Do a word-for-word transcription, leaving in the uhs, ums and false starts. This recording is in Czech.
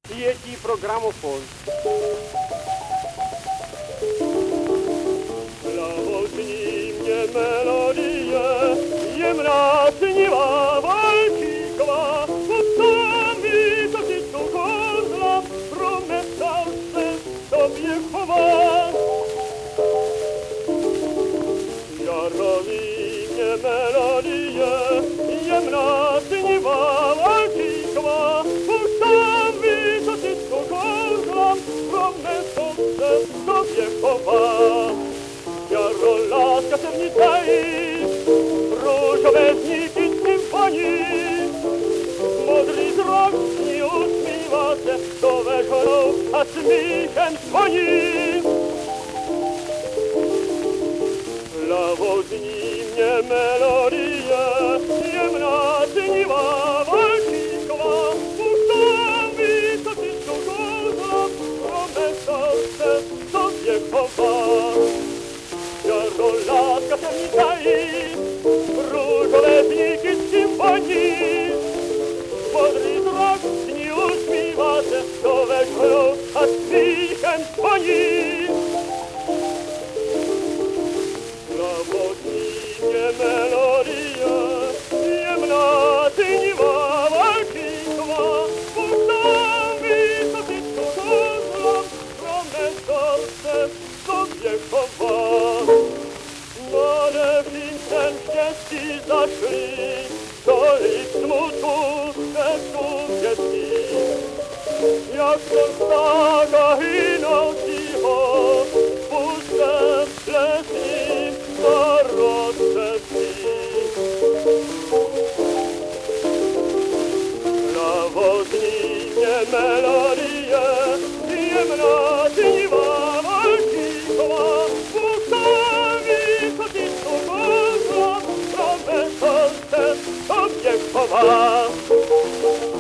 Přijetí pro gramofon. Hlavotní mě melodie, jemná snivá valčíková, potom ví, co ti tu kozla, prometal se tobě chová. Jaroví mě melodie, jemná snivá valčíková, potom ví, co ti tu kozla, prometal se tobě chová. Jaro, láska se v ní tají, růžové zníky symfoní, modrý zrak z ní usmívá se do večerou a smíchem zvoní. Hlavou zní mě melodie, jemná snivá valčíková, už tam ví, co ti tu kouzla, prometal se tobě chová. Jaro, láska se v ní tají, růžové zníky symfoní, modrý zrak z ní usmívá se do večerou a smíchem zvoní. Hlavotní mě melodie, jemná snivá valčíková, už tam ví, co ti tu kouzla, prometal se tobě chová. Nade ten štěstí zašli, tolik smutku se subětí. Jak to stága hynoucího, pustem lesním staroství. Hlavotní mě melodie, jemná snivá valčíková, už tam ví, co ti tu kouzla, prometal se tobě chová.